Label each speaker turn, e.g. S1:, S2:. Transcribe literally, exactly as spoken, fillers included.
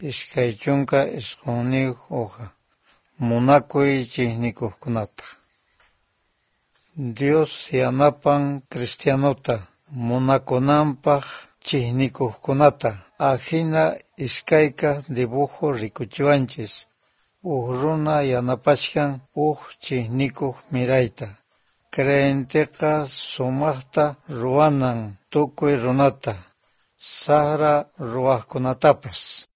S1: ishkay chunka isqunniq uqa munakuy chiqnikuqkunata. Dios yanapan cristianuta munakunanpaq chiqnikuqkunata ajina ishkayka dibujo rikuchiwanchis uq runa yanapashkan uq chiqnikuq mirayta. Creyentiqa sumaqta ruwanan tukuy runata, sara ruwaqkunatapas.